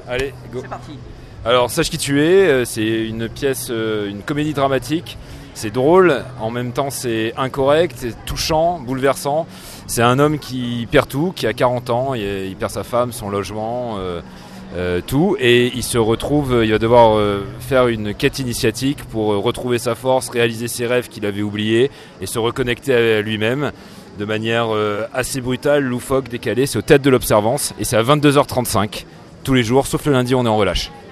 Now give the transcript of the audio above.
Allez, go. C'est parti. Alors, Sache qui tu es, c'est une pièce, une comédie dramatique. C'est drôle, en même temps c'est incorrect, c'est touchant, bouleversant. C'est un homme qui perd tout, qui a 40 ans, il perd sa femme, son logement, tout. Et il se retrouve, il va devoir faire une quête initiatique pour retrouver sa force, réaliser ses rêves qu'il avait oubliés et se reconnecter à lui-même de manière assez brutale, loufoque, décalée. C'est aux Têtes de l'Observance et c'est à 22h35 tous les jours, sauf le lundi, on est en relâche.